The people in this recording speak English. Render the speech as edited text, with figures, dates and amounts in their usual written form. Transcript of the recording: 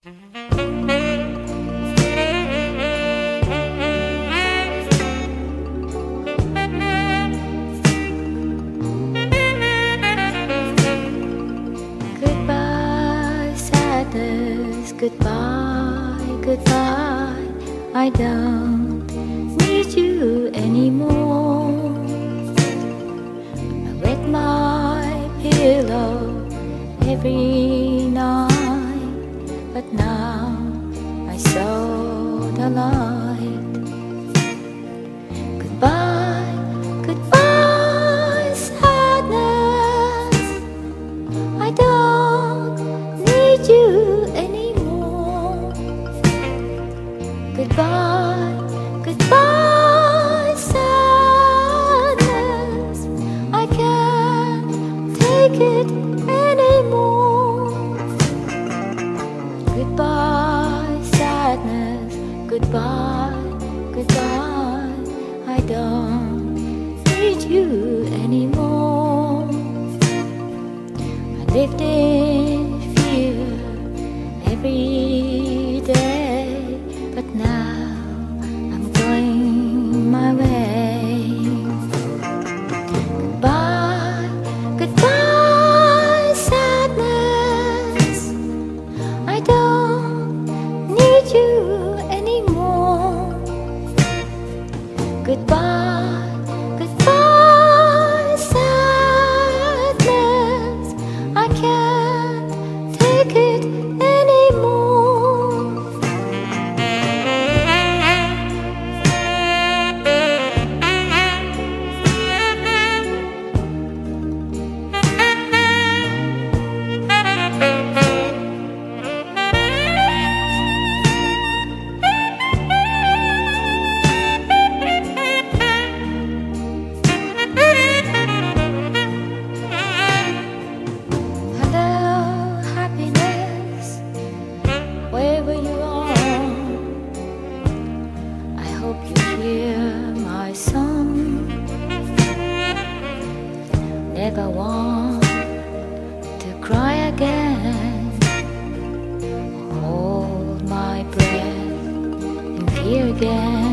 Goodbye, sadness, goodbye, goodbye. I don't need you anymore. I wet my pillow every night, but now I saw the light. Goodbye, goodbye, sadness. I don't need you anymore. Goodbye, goodbye, sadness. I can't take it anymore. Goodbye, sadness. Goodbye, goodbye. I don't need you anymore. I lived in fear every day, but now I'm going my way. Goodbye, goodbye, sadness. I don't need you anymore. Goodbye, goodbye, sadness. I can't take it anymore. Wherever you are, I hope you hear my song. Never want to cry again. Hold my breath in fear again.